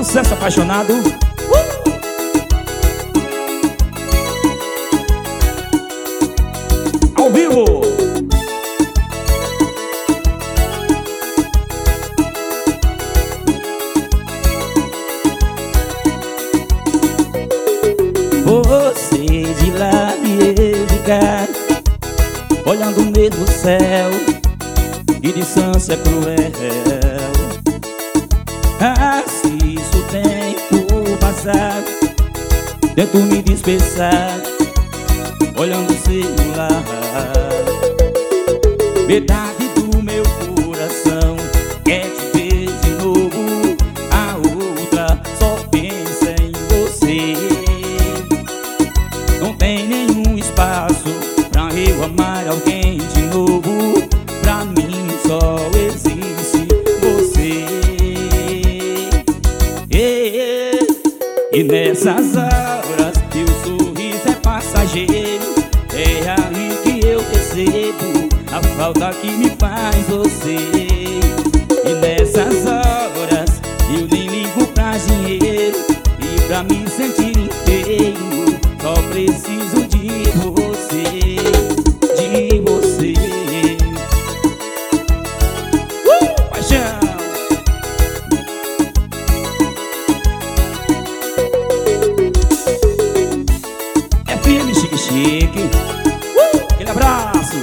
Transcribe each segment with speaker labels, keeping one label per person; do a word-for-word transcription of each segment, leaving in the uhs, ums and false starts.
Speaker 1: Sucesso apaixonado. uh! Ao vivo. Você de lá e eu de cá, olhando o mesmo céu, que distância cruel. Ah, se isso tem por passar, tento me dispersar, olhando o celular. Metade do meu coração quer te ver de novo, a outra só pensa em você. Não tem nenhum espaço pra eu amar alguém de novo, pra mim só existe você. E nessas horas que o sorriso é passageiro, é aí que eu percebo a falta que me faz você. E nessas horas eu nem ligo pra dinheiro, e pra me sentir inteiro só preciso de você, de você. Uh, paixão! F M Chique Chique, uh, aquele abraço.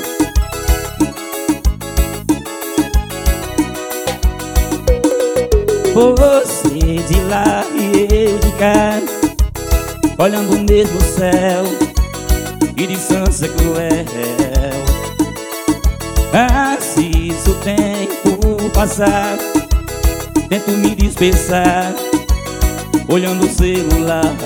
Speaker 1: Você de lá e eu de cá, olhando o mesmo céu, que distância cruel. Ah, se isso tem por passar, tento me dispersar, olhando o celular.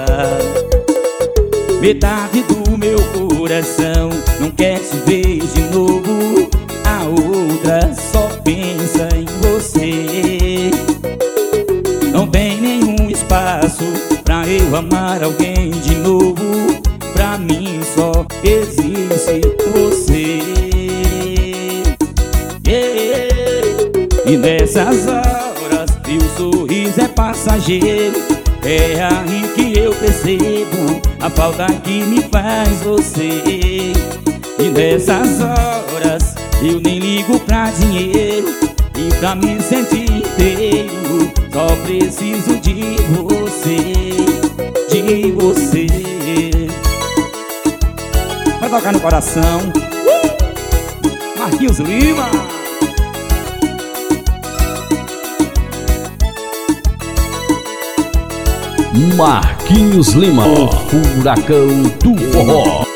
Speaker 1: Metade do meu coração não quer te ver de novo, a outra só pensa em você. Não tem nenhum espaço pra eu amar alguém de novo, pra mim só existe você. Yeah. E nessas horas que o sorriso é passageiro, é aí que eu percebo a falta que me faz você. E nessas horas eu nem ligo pra dinheiro, e pra me sentir inteiro só preciso de você, de você. Vai tocar no coração. uh! Marquinhos Lima.
Speaker 2: Marquinhos Lima, o furacão do forró.